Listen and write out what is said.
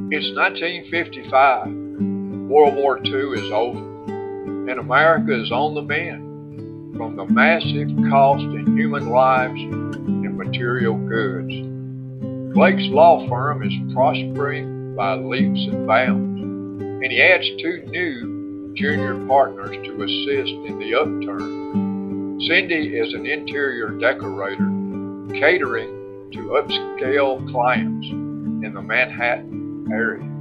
It's 1955. World War II is over, and America is on the mend from the massive cost in human lives and material goods. Blake's law firm is prospering by leaps and bounds, and he adds two new junior partners to assist in the upturn. Cindy is an interior decorator catering to upscale clients in the Manhattan area.